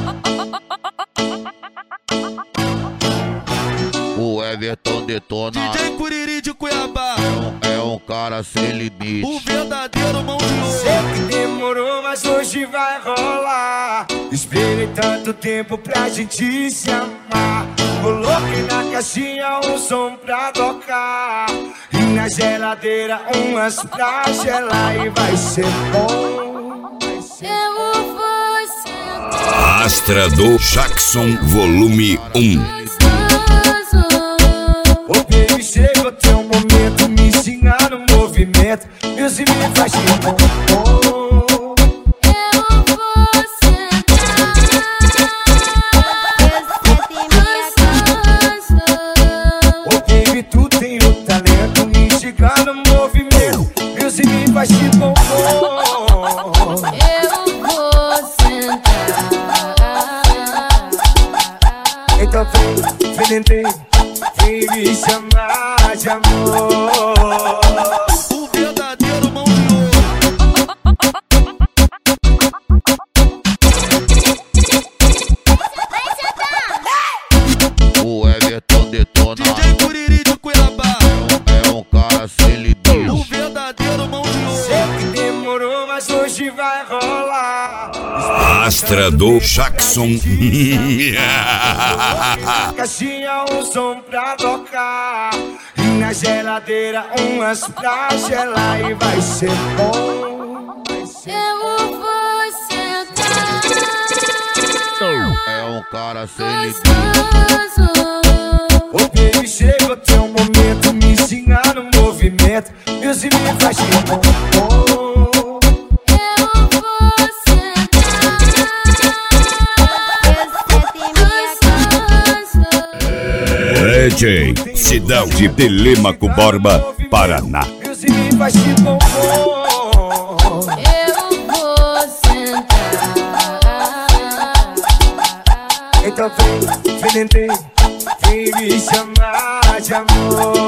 O Everton detona. DJ Curiri de Cuiabá É um cara sem limite. o verdadeiro mão de ouro. Sei que demorou, mas hoje vai rolar. Esperei tanto tempo pra gente se amar. Coloquei na caixinha um som pra tocar e na geladeira umas pra gelar. E vai ser bom. Eu vou sentar. Astra do Jackson, volume 1. Ô baby, chega o teu momento, me ensinar no movimento. Deus me faz de bom. Eu vou sentar. Ô baby, tu tem o talento, me ensinar no movimento. Deus me faz de bom. Eu vou sentar. Então vem me chamar de amor. O verdadeiro mão de ouro. O Everton detona. DJ Curiri de Cuiabá É um cara sem limite. o verdadeiro mão de ouro. Sei que demorou, mas hoje vai rolar. Astra do Jackson. Caixinha um som pra tocar e na geladeira umas pra gelar. E vai ser bom. Eu vou sentar. É um cara sem limite. Ô baby, chega o teu momento, me ensinar no movimento. Deus me faz de bom. Eu vou sentar. DJ, cidade de Telêmaco Borba, Paraná. Deus me faz de bom. Eu vou sentar. Então vem me chamar de amor.